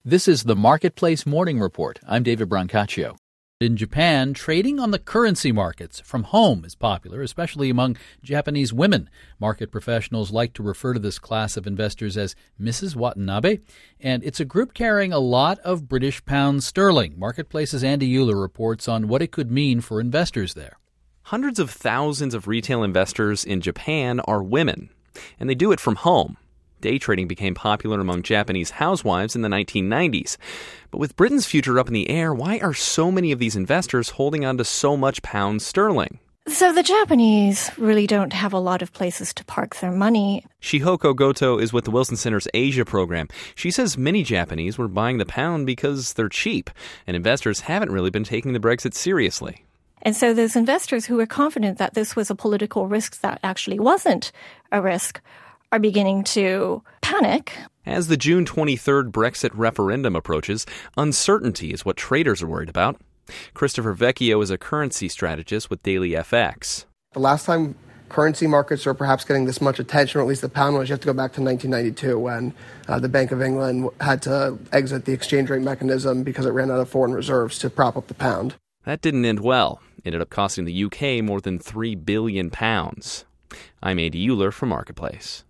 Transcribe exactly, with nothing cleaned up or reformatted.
This is the Marketplace Morning Report. I'm David Brancaccio. In Japan, trading on the currency markets from home is popular, especially among Japanese women. Market professionals like to refer to this class of investors as Missus Watanabe, and it's a group carrying a lot of British pound sterling. Marketplace's Andy Euler reports on what it could mean for investors there. Hundreds of thousands of retail investors in Japan are women, and they do it from home. Day trading became popular among Japanese housewives in the nineteen nineties. But with Britain's future up in the air, why are so many of these investors holding on to so much pound sterling? So the Japanese really don't have a lot of places to park their money. Shihoko Goto is with the Wilson Center's Asia program. She says many Japanese were buying the pound because they're cheap, and investors haven't really been taking the Brexit seriously. And so those investors who were confident that this was a political risk that actually wasn't a risk are beginning to panic. As the June twenty-third Brexit referendum approaches, uncertainty is what traders are worried about. Christopher Vecchio is a currency strategist with Daily F X. The last time currency markets were perhaps getting this much attention, or at least the pound was, you have to go back to nineteen ninety-two when uh, the Bank of England had to exit the exchange rate mechanism because it ran out of foreign reserves to prop up the pound. That didn't end well. It ended up costing the U K more than three billion pounds. I'm Andy Euler for Marketplace.